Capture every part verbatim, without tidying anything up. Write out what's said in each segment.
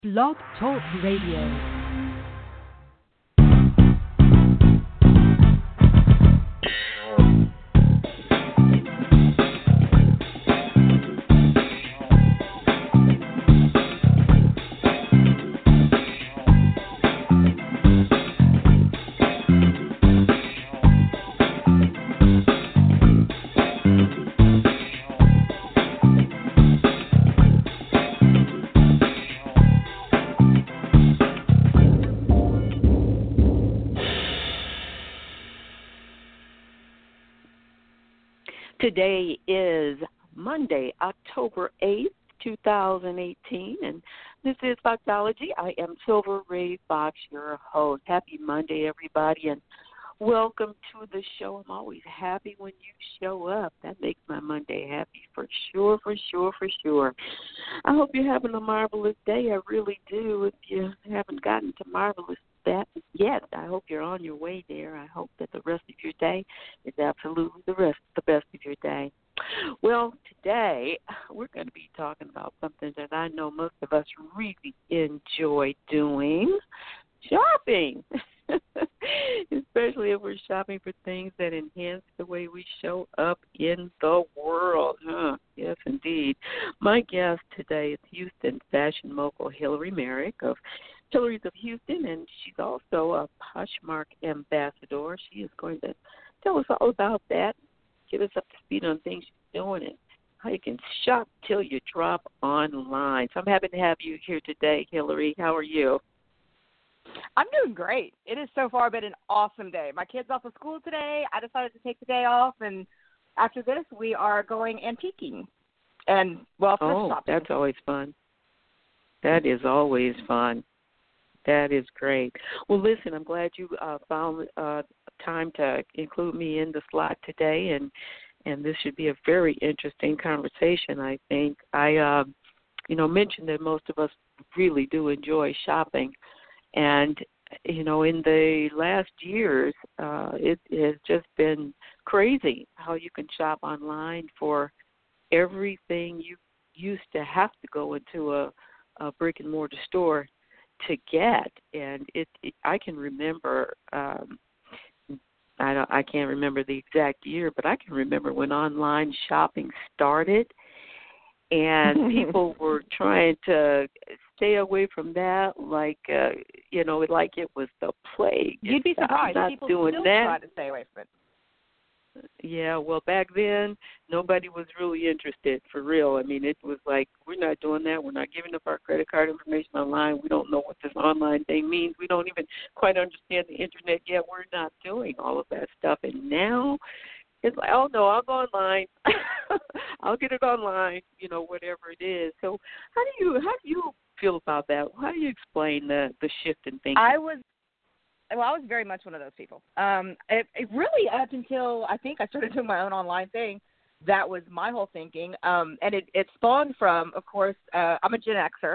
Blog Talk Radio. Today is Monday, October eighth, two thousand eighteen, and this is Foxology. I am Silver Ray Fox, your host. Happy Monday, everybody, and welcome to the show. I'm always happy when you show up. That makes my Monday happy for sure, for sure, for sure. I hope you're having a marvelous day. I really do. If you haven't gotten to marvelous that yet, I hope you're on your way there. I hope that the rest of your day is absolutely the rest, the best of your day. Well, today we're going to be talking about something that I know most of us really enjoy doing: shopping. Especially if we're shopping for things that enhance the way we show up in the world. Huh? Yes, indeed. My guest today is Houston fashion mogul Hillary Merrick of Hillary's of Houston, and she's also a Poshmark ambassador. She is going to tell us all about that, get us up to speed on things she's doing, and how you can shop till you drop online. So I'm happy to have you here today, Hillary. How are you? I'm doing great. It has so far been an awesome day. My kid's off of school today. I decided to take the day off, and after this, we are going antiquing. And, well, thrift oh, shopping. That's always fun. That is always fun. That is great. Well, listen, I'm glad you uh, found uh, time to include me in the slot today, and and this should be a very interesting conversation, I think. I, uh, you know, mentioned that most of us really do enjoy shopping, and, you know, in the last years, uh, it has just been crazy how you can shop online for everything you used to have to go into a, a brick-and-mortar store to get. And it, it I can remember, um, I, don't, I can't remember the exact year, but I can remember when online shopping started, and people were trying to stay away from that, like uh, you know, like it was the plague. You'd be surprised. I'm not people doing still that. try to stay away from it. Yeah, well, back then, nobody was really interested, for real. I mean, it was like, we're not doing that. We're not giving up our credit card information online. We don't know what this online thing means. We don't even quite understand the Internet yet. We're not doing all of that stuff. And now it's like, oh, no, I'll go online. I'll get it online, you know, whatever it is. So how do you how do you feel about that? How do you explain the, the shift in thinking? I was Well, I was very much one of those people. Um, it, it really, up until I think I started doing my own online thing, that was my whole thinking. Um, and it, it spawned from, of course, uh, I'm a Gen Xer.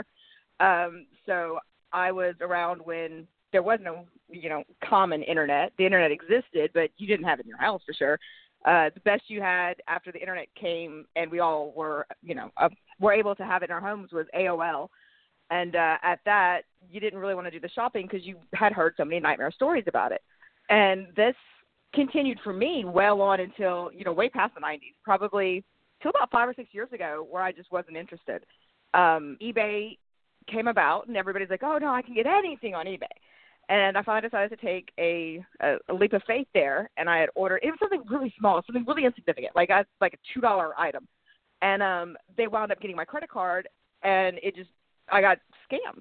Um, so I was around when there was no, you know, common Internet. The Internet existed, but you didn't have it in your house for sure. Uh, the best you had after the Internet came and we all were, you know, uh, were able to have it in our homes was A O L. And uh, at that, you didn't really want to do the shopping because you had heard so many nightmare stories about it. And this continued for me well on until, you know, way past the nineties, probably till about five or six years ago, where I just wasn't interested. Um, eBay came about, and everybody's like, oh, no, I can get anything on eBay. And I finally decided to take a, a, a leap of faith there, and I had ordered – it was something really small, something really insignificant, like, I, like a two dollar item. And um, they wound up getting my credit card, and it just – I got scammed.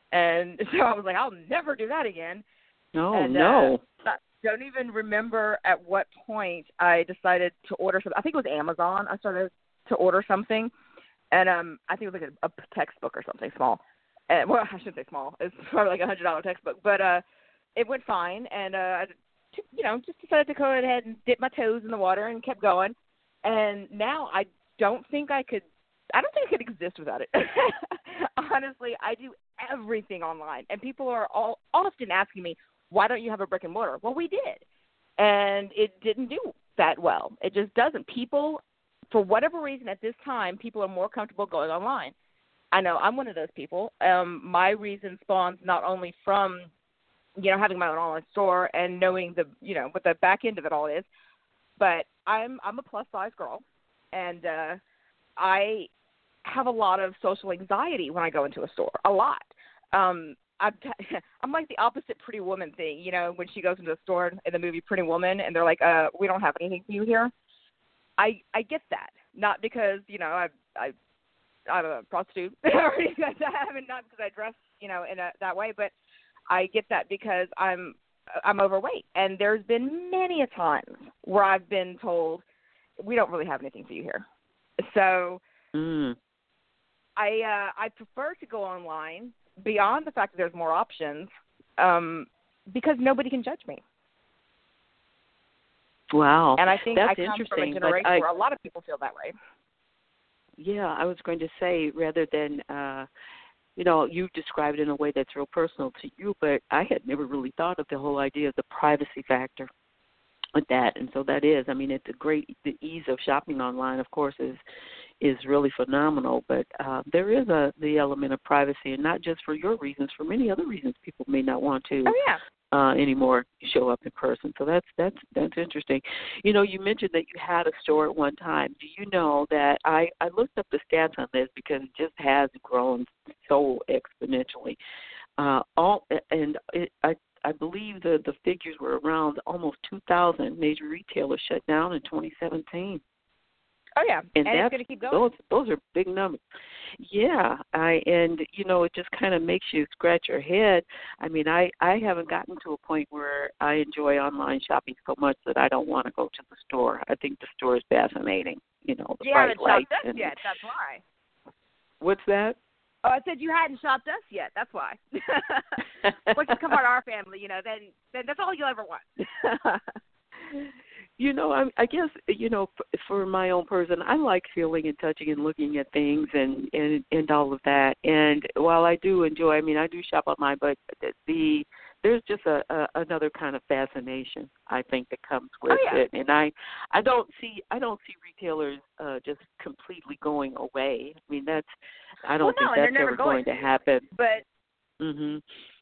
And so I was like, I'll never do that again. Oh, and, no. Uh, I don't even remember at what point I decided to order something. I think it was Amazon. I started to order something. And um, I think it was like a, a textbook or something small. And, well, I shouldn't say small. It's probably like a one hundred dollar textbook. But uh, it went fine. And, uh, I, you know, just decided to go ahead and dip my toes in the water and kept going. And now I don't think I could I don't think I could exist without it. Honestly, I do everything online. And people are all often asking me, why don't you have a brick and mortar? Well, we did. And it didn't do that well. It just doesn't. People, for whatever reason at this time, people are more comfortable going online. I know I'm one of those people. Um, my reason spawns not only from, you know, having my own online store and knowing the, you know, what the back end of it all is, but I'm I'm a plus size girl, and uh, I have a lot of social anxiety when I go into a store. A lot. Um, I'm t- I'm like the opposite Pretty Woman thing, you know, when she goes into a store in the movie Pretty Woman, and they're like, uh, we don't have anything for you here. I I get that, not because, you know, I I I'm a prostitute or anything like that, and not because I dress, you know, in a, that way, but I get that because I'm I'm overweight, and there's been many a times where I've been told we don't really have anything for you here. So mm. I uh, I prefer to go online beyond the fact that there's more options, um, because nobody can judge me. Wow, and I think that's I come interesting. from a generation I, where a lot of people feel that way. Yeah, I was going to say rather than, uh, you know, you described it in a way that's real personal to you, but I had never really thought of the whole idea of the privacy factor with that. And so that is, I mean, it's a great, the ease of shopping online, of course, is is really phenomenal. But uh, there is a the element of privacy, and not just for your reasons, for many other reasons people may not want to. Oh, yeah. Uh, anymore show up in person. So that's that's that's interesting. You know, you mentioned that you had a store at one time. Do you know that I, I looked up the stats on this because it just has grown so exponentially. Uh, all and it, I I believe the the figures were around almost two thousand major retailers shut down in twenty seventeen. Oh yeah, and, and that's, it's going to keep going. Those those are big numbers. Yeah, I and you know it just kind of makes you scratch your head. I mean, I I haven't gotten to a point where I enjoy online shopping so much that I don't want to go to the store. I think the store is fascinating. You know, the you bright haven't lights. shopped us And, yet. That's why. What's that? Oh, I said you hadn't shopped us yet. That's why. Once you come part of our family, you know, then then that's all you'll ever want. You know, I, I guess, you know, for, for my own person, I like feeling and touching and looking at things and, and, and all of that. And while I do enjoy, I mean, I do shop online, but the there's just a, a another kind of fascination, I think, that comes with oh, yeah. it. And I, I don't see I don't see retailers uh, just completely going away. I mean, that's I don't well, no, think that's never ever going, going to happen. But mm-hmm.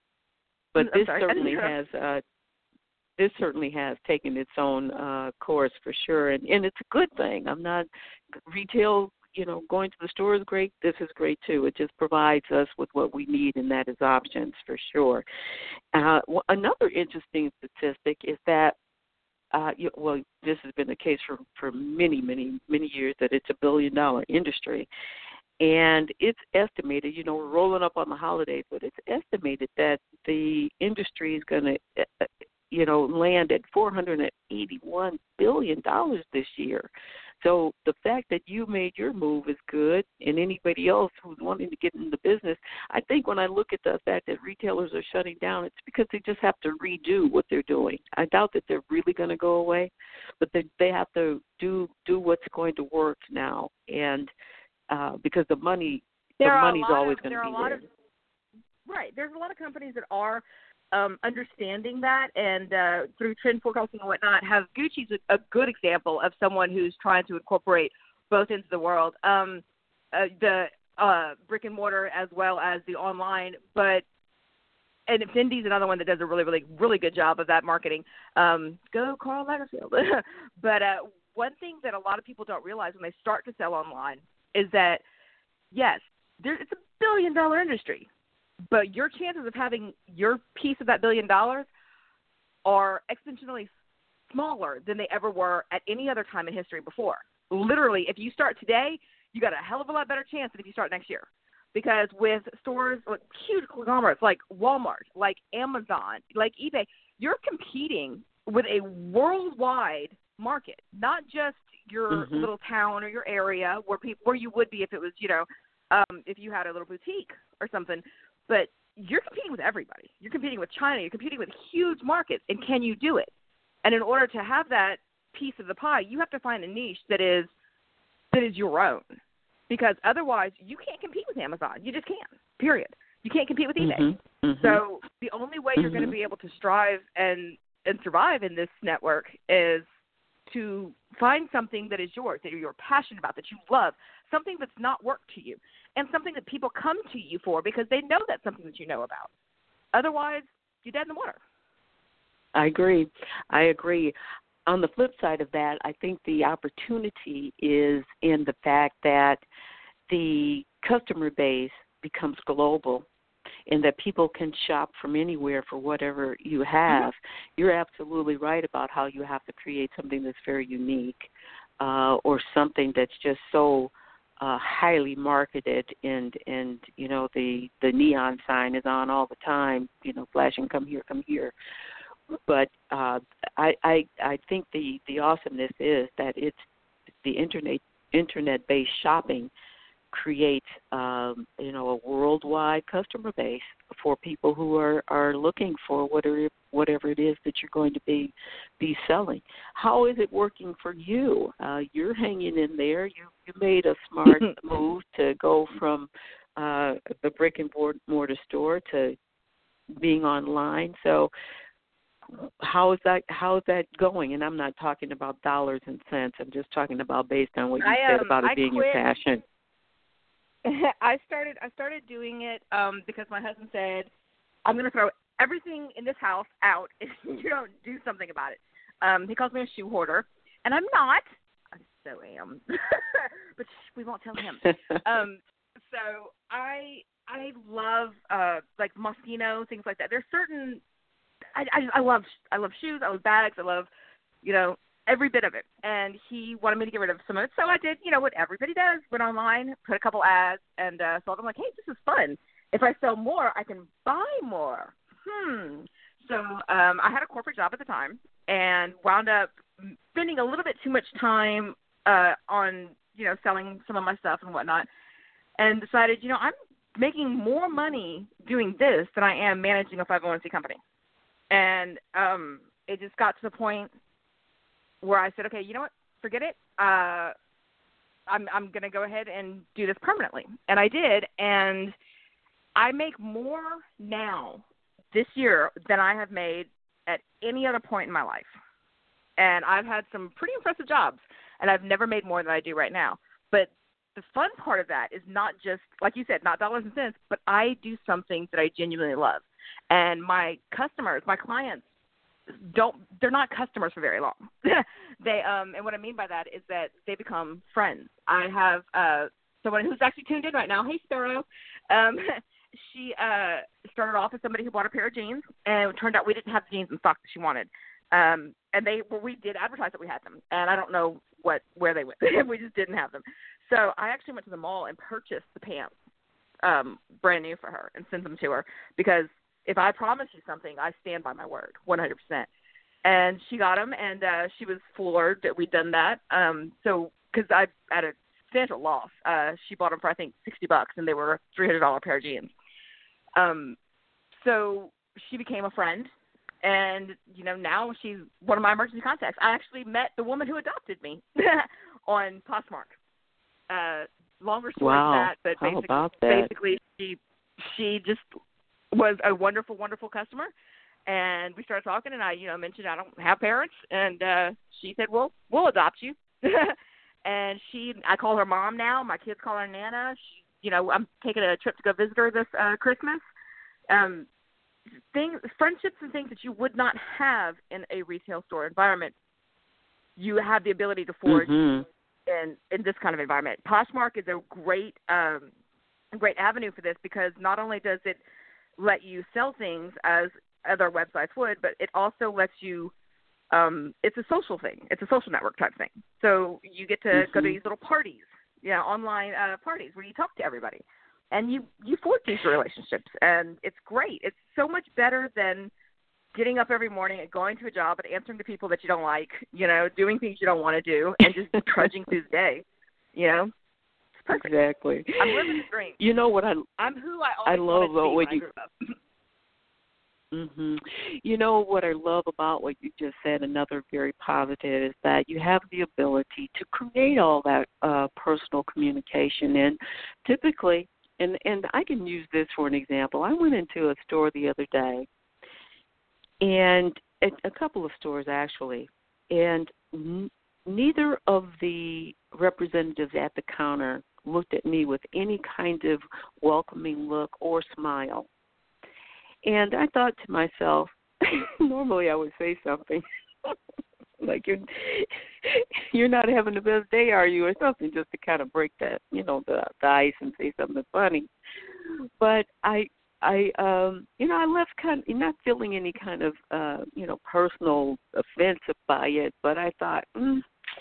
But I'm this sorry. certainly has. Uh, This certainly has taken its own uh, course for sure, and, and it's a good thing. I'm not retail, you know, going to the store is great. This is great too. It just provides us with what we need, and that is options for sure. Uh, well, another interesting statistic is that, uh, you, well, this has been the case for, for many, many, many years, that it's a billion-dollar industry. And it's estimated, you know, we're rolling up on the holidays, but it's estimated that the industry is going to, uh, you know, land at four hundred eighty-one billion dollars this year. So the fact that you made your move is good, and anybody else who's wanting to get in the business, I think when I look at the fact that retailers are shutting down, it's because they just have to redo what they're doing. I doubt that they're really going to go away, but they they have to do do what's going to work now, and uh, because the money there the are money's a lot always of, going to there be are a lot there. Of, right. There's a lot of companies that are Um, understanding that, and uh, through trend forecasting and whatnot, have Gucci's a, a good example of someone who's trying to incorporate both into the world, um, uh, the uh, brick and mortar as well as the online. But and Fendi's another one that does a really, really, really good job of that marketing. Um, go Karl Lagerfeld. But uh, one thing that a lot of people don't realize when they start to sell online is that yes, there, it's a billion dollar industry. But your chances of having your piece of that billion dollars are exponentially smaller than they ever were at any other time in history before. Literally, if you start today, you got a hell of a lot better chance than if you start next year. Because with stores, like huge conglomerates like Walmart, like Amazon, like eBay, you're competing with a worldwide market, not just your mm-hmm. little town or your area where people where you would be if it was, you know, um, if you had a little boutique or something. But you're competing with everybody. You're competing with China. You're competing with huge markets. And can you do it? And in order to have that piece of the pie, you have to find a niche that is that is your own. Because otherwise, you can't compete with Amazon. You just can't, period. You can't compete with eBay. Mm-hmm. Mm-hmm. So the only way you're mm-hmm. going to be able to strive and, and survive in this network is to find something that is yours, that you're passionate about, that you love, something that's not work to you. and something that people come to you for because they know that's something that you know about. Otherwise, you're dead in the water. I agree. I agree. On the flip side of that, I think the opportunity is in the fact that the customer base becomes global and that people can shop from anywhere for whatever you have. Mm-hmm. You're absolutely right about how you have to create something that's very unique uh, or something that's just so uh, highly marketed and, and, you know, the, the neon sign is on all the time, you know, flashing, come here, come here. But uh, I, I I think the, the awesomeness is that it's the internet internet-based shopping creates um, you know a worldwide customer base for people who are, are looking for whatever whatever it is that you're going to be be selling. How is it working for you? Uh, you're hanging in there. You you made a smart move to go from uh, the brick and mortar store to being online. So. How is that? How is that going? And I'm not talking about dollars and cents. I'm just talking about based on what you I, said um, about it I being quit. your passion. I started. I started doing it um, because my husband said, "I'm going to throw everything in this house out if you don't do something about it." Um, he calls me a shoe hoarder, and I'm not. I so am, but we won't tell him. um, so I I love uh, like Moschino, things like that. There's certain I, I, I love I love shoes. I love bags. I love, you know, every bit of it. And he wanted me to get rid of some of it, so I did. You know what everybody does: went online, put a couple ads, and uh, so I'm like, hey, this is fun. If I sell more, I can buy more. Hmm. So um, I had a corporate job at the time, and wound up spending a little bit too much time uh, on you know selling some of my stuff and whatnot, and decided, you know, I'm making more money doing this than I am managing a five oh one c company. And um, it just got to the point where I said, okay, you know what, forget it. Uh, I'm I'm going to go ahead and do this permanently. And I did, and I make more now this year than I have made at any other point in my life. And I've had some pretty impressive jobs, and I've never made more than I do right now. But the fun part of that is not just, like you said, not dollars and cents, but I do something that I genuinely love. And my customers, my clients, don't, they're not customers for very long. they, um, and what I mean by that is that they become friends. I have uh, someone who's actually tuned in right now. Hey, Sparrow. Um, she uh, started off as somebody who bought a pair of jeans, and it turned out we didn't have the jeans in stock that she wanted. Um, and they, well, we did advertise that we had them, and I don't know what where they went. We just didn't have them. So I actually went to the mall and purchased the pants, um, brand new for her, and sent them to her because if I promise you something, I stand by my word, one hundred percent. And she got them, and uh, she was floored that we'd done that. Um, so, because I at a substantial loss, uh, she bought them for I think sixty bucks, and they were a three hundred dollar pair of jeans. Um, so she became a friend, and you know now she's one of my emergency contacts. I actually met the woman who adopted me on Poshmark. Uh, longer story wow. than that, but How basically, about that? basically she she just was a wonderful, wonderful customer, and we started talking, and I, you know, mentioned I don't have parents, and uh, she said, well, we'll adopt you. And she, I call her mom now. My kids call her Nana. She, you know, I'm taking a trip to go visit her this uh, Christmas. Um, things, friendships and things that you would not have in a retail store environment, you have the ability to forge mm-hmm. in, in this kind of environment. Poshmark is a great, um, great avenue for this because not only does it let you sell things as other websites would, but it also lets you, um, it's a social thing. It's a social network type thing. So you get to mm-hmm. go to these little parties, you know, online uh, parties where you talk to everybody. And you, you forge these relationships, and it's great. It's so much better than getting up every morning and going to a job and answering to people that you don't like, you know, doing things you don't want to do, and just trudging through the day, you know. Perfect. Exactly. I'm living the dream. You know what I? I'm who I I always love wanted to be what when you. I grew up. Mhm. You know what I love about what you just said. Another very positive is that you have the ability to create all that uh, personal communication, and typically, and and I can use this for an example. I went into a store the other day, and a, a couple of stores actually, and n- neither of the representatives at the counter looked at me with any kind of welcoming look or smile. And I thought to myself, normally I would say something like, you're you're not having the best day, are you, or something, just to kind of break that, you know, the, the ice and say something funny. But I, I, um, you know, I left kind of not feeling any kind of, uh, you know, personal offense by it, but I thought, mm,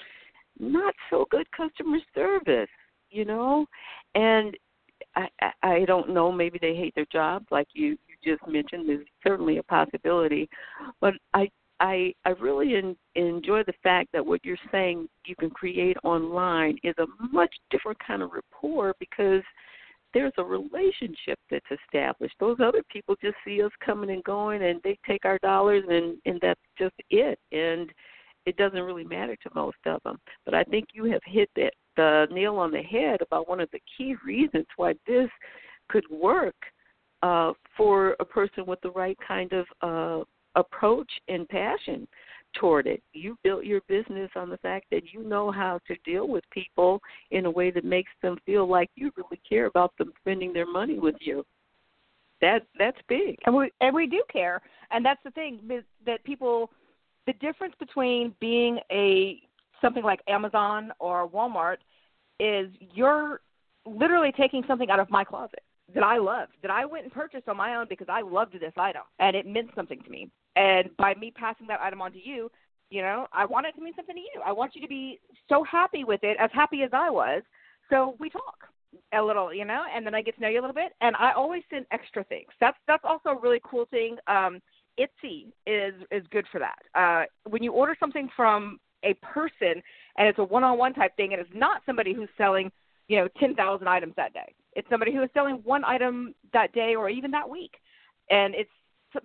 not so good customer service, you know, and I, I, I don't know, maybe they hate their job, like you, you just mentioned. There's certainly a possibility, but I, I, I really en- enjoy the fact that what you're saying you can create online is a much different kind of rapport, because there's a relationship that's established. Those other people just see us coming and going, and they take our dollars, and, and that's just it. And it doesn't really matter to most of them. But I think you have hit that, the nail on the head about one of the key reasons why this could work uh, for a person with the right kind of uh, approach and passion toward it. You built your business on the fact that you know how to deal with people in a way that makes them feel like you really care about them spending their money with you. That that's big. And we and we do care. And that's the thing that, that people, the difference between being a something like Amazon or Walmart is you're literally taking something out of my closet that I loved, that I went and purchased on my own because I loved this item and it meant something to me. And by me passing that item on to you, you know, I want it to mean something to you. I want you to be so happy with it, as happy as I was. So we talk a little, you know, and then I get to know you a little bit. And I always send extra things. That's that's also a really cool thing. Um, Etsy is is good for that. Uh, when you order something from a person and it's a one-on-one type thing, and it's not somebody who's selling, you know, ten thousand items that day. It's somebody who is selling one item that day or even that week. And it's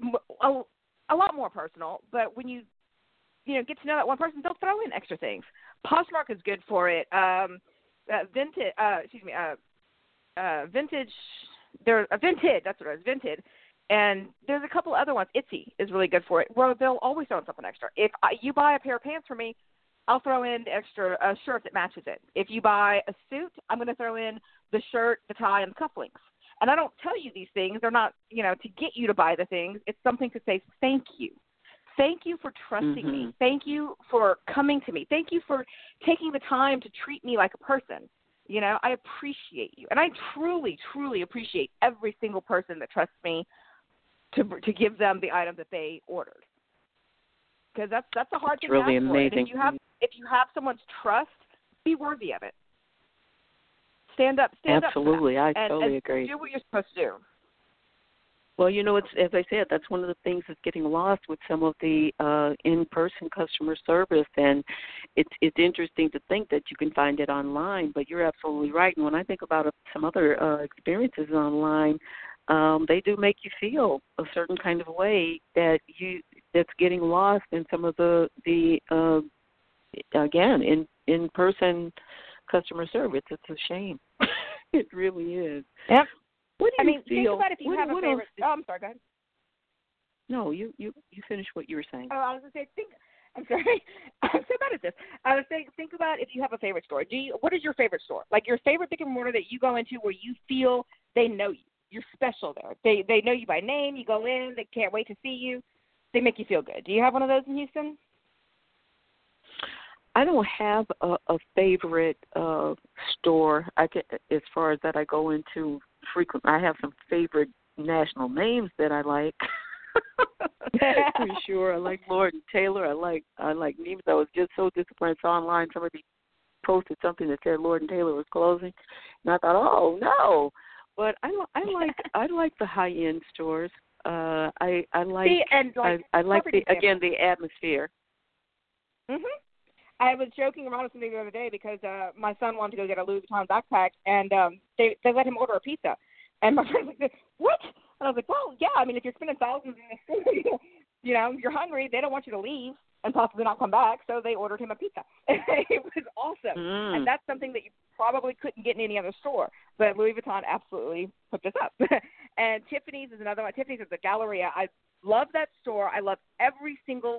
a, a lot more personal, but when you, you know, get to know that one person, they'll throw in extra things. Poshmark is good for it. Um, uh, vintage, uh, excuse me, uh, uh, vintage, there, uh, Vinted, that's what it is, Vinted. And there's a couple other ones. Etsy is really good for it, where they'll always throw in something extra. If I, you buy a pair of pants for me, I'll throw in the extra a shirt that matches it. If you buy a suit, I'm going to throw in the shirt, the tie, and the cufflinks. And I don't tell you these things. They're not, you know, to get you to buy the things. It's something to say thank you. Thank you for trusting mm-hmm. me. Thank you for coming to me. Thank you for taking the time to treat me like a person. You know, I appreciate you. And I truly, truly appreciate every single person that trusts me to to give them the item that they ordered. Because that's that's a hard it's thing really to ask amazing. for. And if you have if you have someone's trust, be worthy of it. Stand up, stand Absolutely, up. I and, totally and agree. Do what you're supposed to do. Well, you know, it's as I said, that's one of the things that's getting lost with some of the uh, in-person customer service, and it's it's interesting to think that you can find it online. But you're absolutely right. And when I think about uh, some other uh, experiences online, um, they do make you feel a certain kind of way that you that's getting lost in some of the the uh, again in in-person customer service. It's a shame. It really is. Yep. What do I you mean, feel? think about if you what, have a what favorite. else? Oh, I'm sorry. Go ahead. No, you, you, you finish what you were saying. Oh, I was going to say, think. I'm sorry. I'm so bad at this. I was saying, think about if you have a favorite store. Do you? What is your favorite store? Like your favorite brick and mortar that you go into where you feel they know you. You're special there. They they know you by name. You go in. They can't wait to see you. They make you feel good. Do you have one of those in Houston? I don't have a, a favorite uh, store. I get, as far as that I go into frequent. I have some favorite national names that I like. For sure, I like Lord and Taylor. I like I like Neiman's. I was just so disappointed. I saw online somebody posted something that said Lord and Taylor was closing, and I thought, oh no. But I I like I like the high end stores. Uh, I I like See, and like I, I like the example. again the atmosphere. Mhm. I was joking around with somebody the other day because uh, my son wanted to go get a Louis Vuitton backpack, and um, they they let him order a pizza. And my friend was like, "What?" And I was like, "Well, yeah. I mean, if you're spending thousands in this store, you know, you're hungry. They don't want you to leave and possibly not come back, so they ordered him a pizza." It was awesome, Mm. and that's something that you probably couldn't get in any other store. But Louis Vuitton absolutely put this up. And Tiffany's is another one. Tiffany's is a Galleria. I love that store. I love every single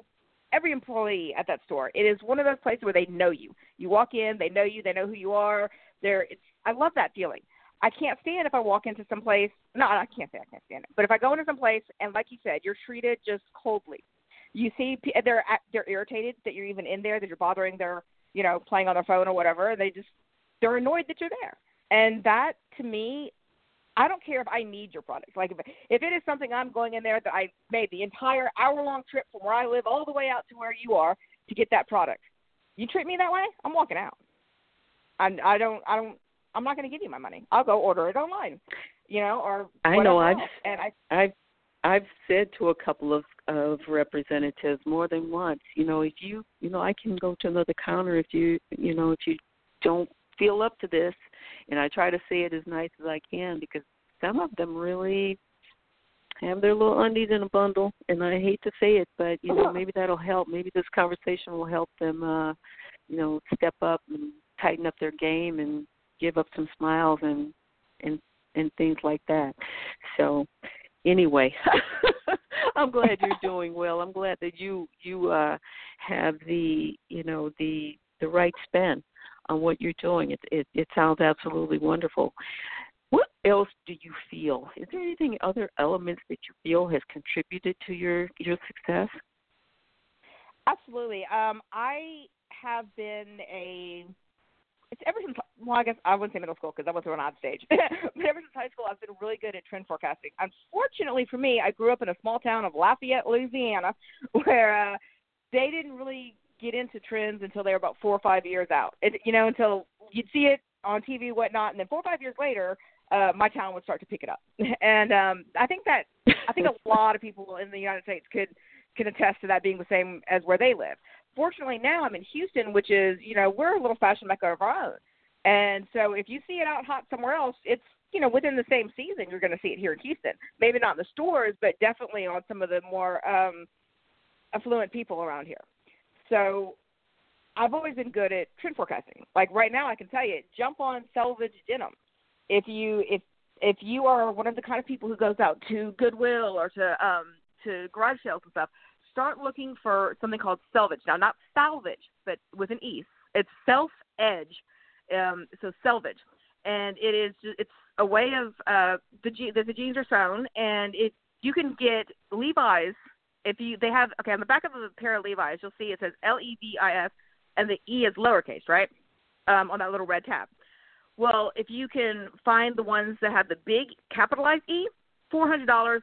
every employee at that store. It is one of those places where they know you. You walk in, they know you, they know who you are. They're, it's, I love that feeling. I can't stand if I walk into some place. No, I can't say I can't stand it. But if I go into some place and, like you said, you're treated just coldly. You see they're they're irritated that you're even in there, that you're bothering their, you know, playing on their phone or whatever. They just, they're annoyed that you're there. And that, to me, I don't care if I need your product. Like, if, if it is something I'm going in there that I made the entire hour-long trip from where I live all the way out to where you are to get that product. You treat me that way, I'm walking out. I, I don't, I don't, I'm not going to give you my money. I'll go order it online, you know, or I know I've, else. And I, I've, I've said to a couple of, of representatives more than once, you know, if you, you know, I can go to another counter if you, you know, if you don't feel up to this. And I try to say it as nice as I can, because some of them really have their little undies in a bundle. And I hate to say it, but, you know, maybe that'll help. Maybe this conversation will help them, uh, you know, step up and tighten up their game and give up some smiles and and and things like that. So anyway, I'm glad you're doing well. I'm glad that you you uh, have the you know the the right spin on what you're doing. It, it it sounds absolutely wonderful. What else do you feel? Is there anything, other elements that you feel has contributed to your your success? Absolutely. Um, I have been a It's ever since, well, I guess I wouldn't say middle school because I went through an odd stage. But ever since high school, I've been really good at trend forecasting. Unfortunately for me, I grew up in a small town of Lafayette, Louisiana, where uh, they didn't really get into trends until they were about four or five years out. It, you know, until you'd see it on T V, whatnot, and then four or five years later, uh, my town would start to pick it up. And um, I think that I think a lot of people in the United States could can attest to that being the same as where they live. Fortunately, now I'm in Houston, which is, you know, we're a little fashion mecca of our own. And so if you see it out hot somewhere else, it's, you know, within the same season, you're going to see it here in Houston. Maybe not in the stores, but definitely on some of the more um, affluent people around here. So I've always been good at trend forecasting. Like right now, I can tell you, jump on selvage denim. If you if if you are one of the kind of people who goes out to Goodwill or to um, to garage sales and stuff, start looking for something called selvage. Now, not salvage, but with an E. It's self-edge, um, so selvage. And it is it's a way of uh, the je- the jeans are sewn, and it you can get Levi's if you they have okay on the back of a pair of Levi's, you'll see it says L E V I S, and the E is lowercase, right, um, on that little red tab. Well, if you can find the ones that have the big capitalized E, four hundred dollars.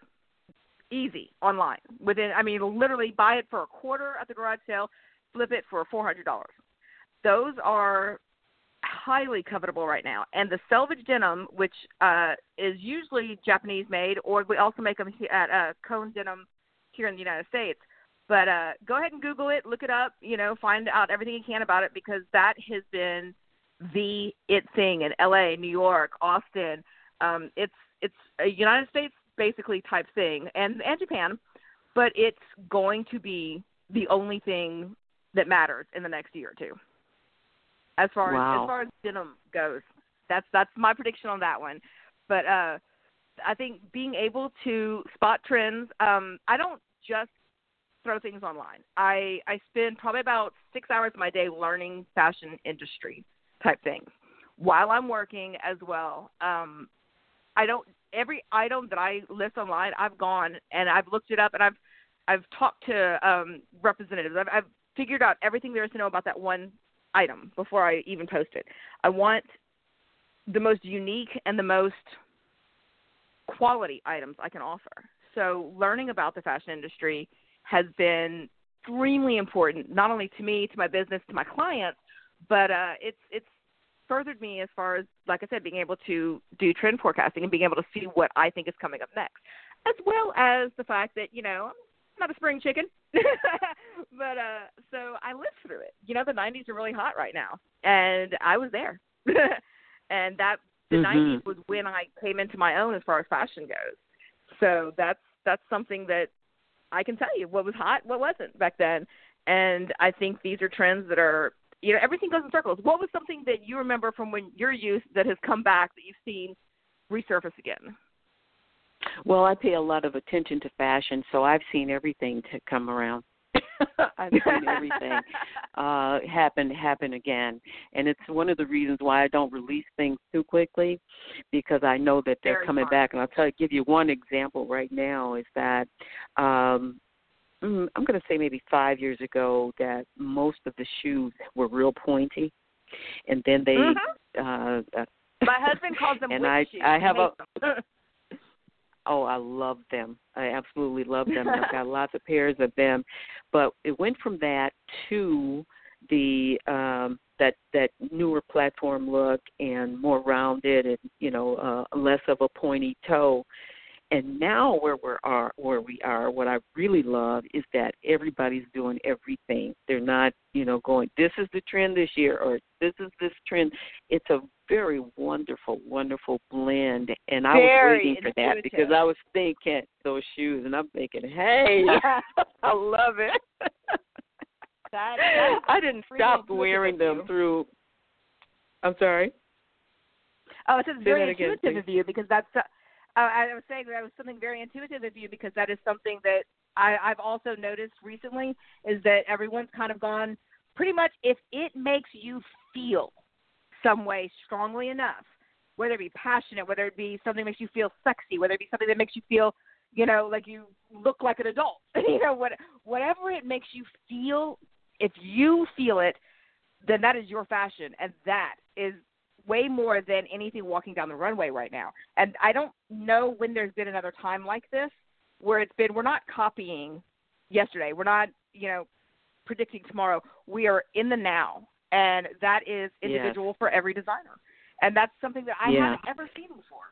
Easy online. Within, I mean, literally buy it for a quarter at the garage sale, flip it for four hundred dollars. Those are highly covetable right now. And the selvage denim, which uh, is usually Japanese made, or we also make them at uh, Cone Denim here in the United States. But uh, go ahead and Google it, look it up, you know, find out everything you can about it, because that has been the it thing in L A, New York, Austin. Um, it's it's a United States basically type thing, and and Japan, but it's going to be the only thing that matters in the next year or two. As far wow. as as far as denim goes, that's that's my prediction on that one. But uh, I think being able to spot trends. Um, I don't just throw things online. I I spend probably about six hours of my day learning fashion industry type things while I'm working as well. Um, I don't. Every item that I list online, I've gone and I've looked it up, and I've I've talked to um, representatives. I've, I've figured out everything there is to know about that one item before I even post it. I want the most unique and the most quality items I can offer. So learning about the fashion industry has been extremely important, not only to me, to my business, to my clients, but uh, it's it's furthered me as far as, like I said, being able to do trend forecasting and being able to see what I think is coming up next, as well as the fact that, you know, I'm not a spring chicken, but uh, so I lived through it. You know, the nineties are really hot right now, and I was there. And that the mm-hmm. nineties was when I came into my own as far as fashion goes. So that's that's something that I can tell you what was hot, what wasn't back then. And I think these are trends that are, you know, everything goes in circles. What was something that you remember from when your youth that has come back that you've seen resurface again? Well, I pay a lot of attention to fashion, so I've seen everything to come around. I've seen everything uh, happen happen again, and it's one of the reasons why I don't release things too quickly, because I know that they're Very coming smart. back. And I'll tell you, give you one example right now is that um, mm, I'm going to say maybe five years ago that most of the shoes were real pointy, and then they. Mm-hmm. Uh, My husband calls them and whip I shoes. I have He a. makes them. Oh, I love them. I absolutely love them. I've got lots of pairs of them. But it went from that to the um, that that newer platform look and more rounded and, you know, uh, less of a pointy toe. And now where we are, where we are, what I really love is that everybody's doing everything. They're not, you know, going, this is the trend this year or this is this trend. It's a very wonderful, wonderful blend. And I was waiting for that because I was thinking those shoes, and I'm thinking, hey, I love it. That, that I didn't stop wearing them through. I'm sorry. Oh, it's just very again, intuitive please. of you because that's. Uh, I was saying that was something very intuitive of you because that is something that I, I've also noticed recently is that everyone's kind of gone pretty much if it makes you feel some way strongly enough, whether it be passionate, whether it be something that makes you feel sexy, whether it be something that makes you feel, you know, like you look like an adult, you know, what, whatever it makes you feel, if you feel it, then that is your fashion, and that is way more than anything walking down the runway right now. And I don't know when there's been another time like this where it's been, we're not copying yesterday. We're not, you know, predicting tomorrow. We are in the now. And that is individual yes. for every designer. And that's something that I yeah. haven't ever seen before.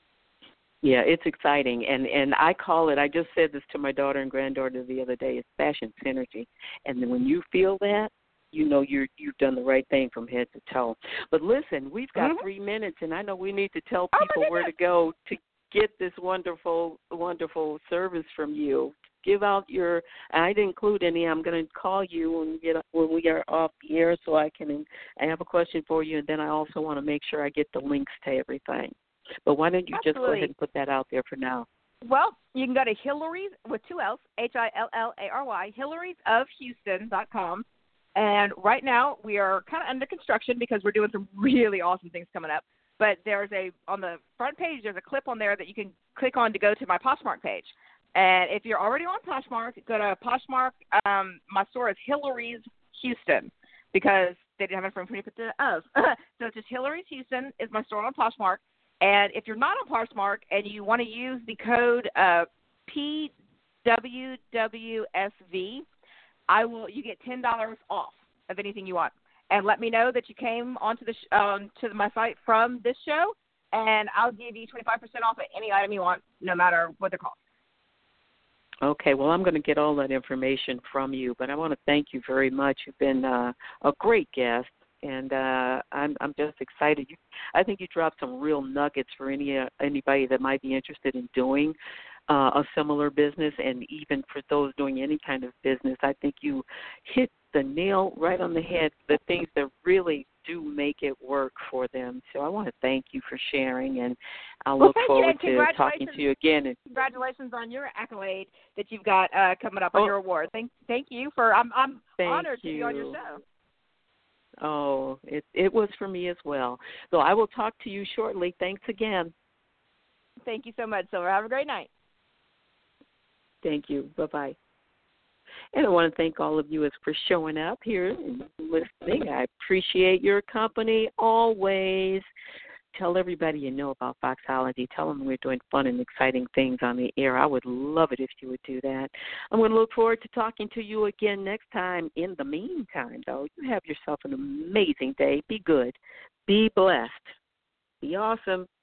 Yeah, it's exciting. And, and I call it, I just said this to my daughter and granddaughter the other day, it's fashion synergy. And then when you feel that, you know you're, you've done the right thing from head to toe. But listen, we've got mm-hmm. three minutes, and I know we need to tell oh people where to go to get this wonderful, wonderful service from you. Give out your, I didn't include any, I'm going to call you when we, get, when we are off the air so I can, I have a question for you, and then I also want to make sure I get the links to everything. But why don't you Absolutely. just go ahead and put that out there for now? Well, you can go to Hillary's with two L's, H I L L A R Y, Hillary's of Houston dot com. And right now we are kind of under construction because we're doing some really awesome things coming up. But there's a, on the front page, there's a clip on there that you can click on to go to my Poshmark page. And if you're already on Poshmark, go to Poshmark. Um, my store is Hillary's Houston because they didn't have enough room for me to put the of. So it's just Hillary's Houston is my store on Poshmark. And if you're not on Poshmark and you want to use the code uh, P W W S V, I will. You get ten dollars off of anything you want. And let me know that you came onto the sh- um, to my site from this show, and I'll give you twenty-five percent off of any item you want, no matter what they're called. Okay, well, I'm going to get all that information from you, but I want to thank you very much. You've been uh, a great guest, and uh, I'm, I'm just excited. You, I think you dropped some real nuggets for any uh, anybody that might be interested in doing uh, a similar business, and even for those doing any kind of business. I think you hit the nail right on the head, the things that really do make it work for them. So I want to thank you for sharing, and I'll well, look forward to talking to you again. Congratulations on your accolade that you've got uh, coming up on oh, your award. Thank, thank you for. I'm, I'm honored you. to be on your show. Oh, it it was for me as well. So I will talk to you shortly. Thanks again. Thank you so much, Silver. Have a great night. Thank you. Bye bye. And I want to thank all of you as for showing up here and listening. I appreciate your company always. Tell everybody you know about Foxology. Tell them we're doing fun and exciting things on the air. I would love it if you would do that. I'm going to look forward to talking to you again next time. In the meantime, though, you have yourself an amazing day. Be good. Be blessed. Be awesome.